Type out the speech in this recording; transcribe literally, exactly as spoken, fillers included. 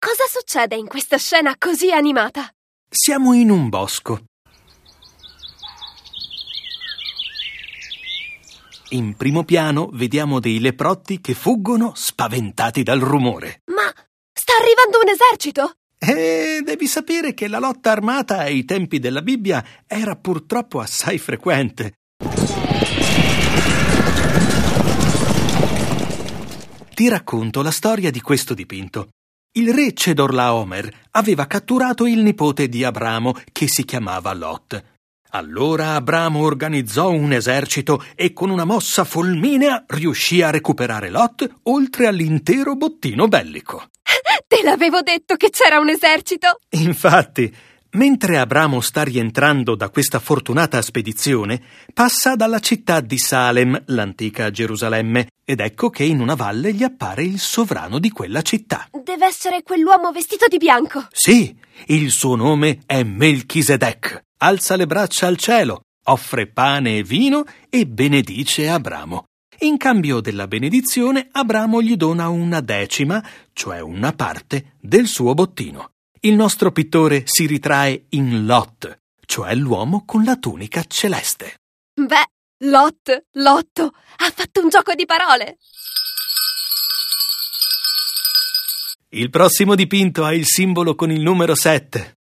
Cosa succede in questa scena così animata? Siamo in un bosco. In primo piano vediamo dei leprotti che fuggono spaventati dal rumore. Ma sta arrivando un esercito? E devi sapere che la lotta armata ai tempi della Bibbia era purtroppo assai frequente. Ti racconto la storia di questo dipinto. Il re Chedorlaomer aveva catturato il nipote di Abramo, che si chiamava Lot. Allora Abramo organizzò un esercito e con una mossa fulminea riuscì a recuperare Lot oltre all'intero bottino bellico. Te l'avevo detto che c'era un esercito! Infatti, mentre Abramo sta rientrando da questa fortunata spedizione, passa dalla città di Salem, l'antica Gerusalemme, ed ecco che in una valle gli appare il sovrano di quella città. Deve essere quell'uomo vestito di bianco. Sì, il suo nome è Melchisedec. Alza le braccia al cielo, offre pane e vino e benedice Abramo. In cambio della benedizione, Abramo gli dona una decima, cioè una parte, del suo bottino. Il nostro pittore si ritrae in Lot, cioè l'uomo con la tunica celeste. Beh, Lot, Lotto, ha fatto un gioco di parole. Il prossimo dipinto ha il simbolo con il numero sette.